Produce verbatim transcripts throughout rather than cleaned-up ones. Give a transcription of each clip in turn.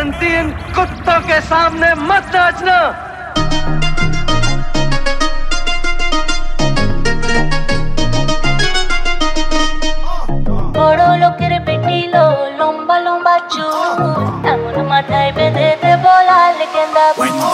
इन कुत्तों के सामने मत नाचना। বড় লোকের বেটিলো লম্বা লম্বা চুল এমন মাথায় বেঁধে দেব লাল গেন্দা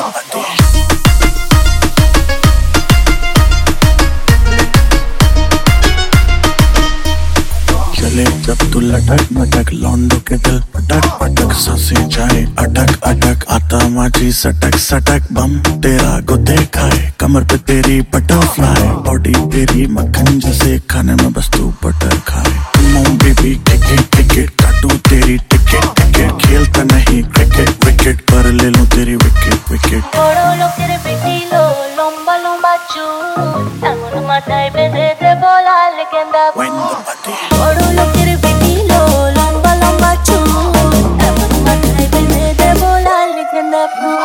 चले जब तू लटक मटक लौंडों के दिल पटक पटक सांसें जाए अटक अटक आता माझी सटक सटक बम तेरा गुदे खाए कमर पे तेरी बटरफ्लाई बॉडी तेरी मक्खन जैसे खाने में बस तू बटर खाए मॉम बेबी टिकट टिकट काटू तेरी टिकट टिकट खेलता नहीं क्रिकेट विकेट पर ले लूं तेरी विकेट विकेट বড় লোকের বেটিলো লম্বা লম্বা চুল এমন মাথায় বেঁধে দেব লাল গেন্দা বড় লোকের বেটিলো লম্বা লম্বা চুল এমন মাথায় বেঁধে দেব লাল গেন্দা ফুল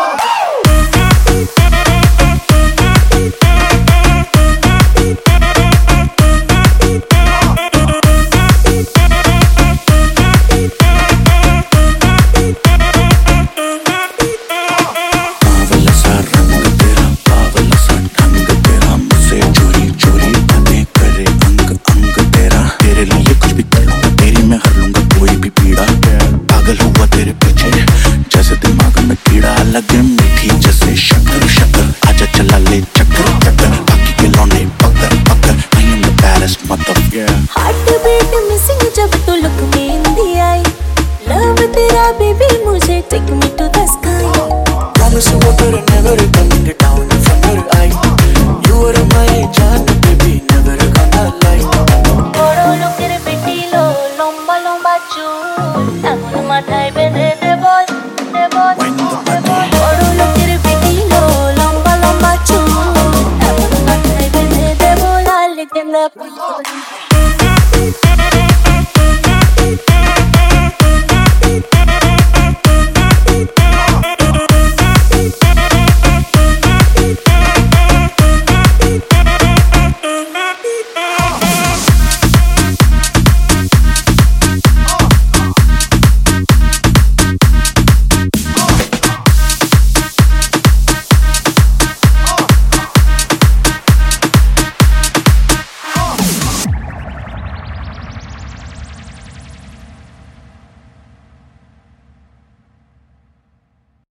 लगे मीठी जैसे शक्कर शक्कर आजा चला ले चक्कर चक्कर बाकी के लौंडे पकड़ पकड़ I am the baddest motherfucker heart beat missing जब तू लुक में इंदी आई लव तेरा बेबी मुझे टेक मी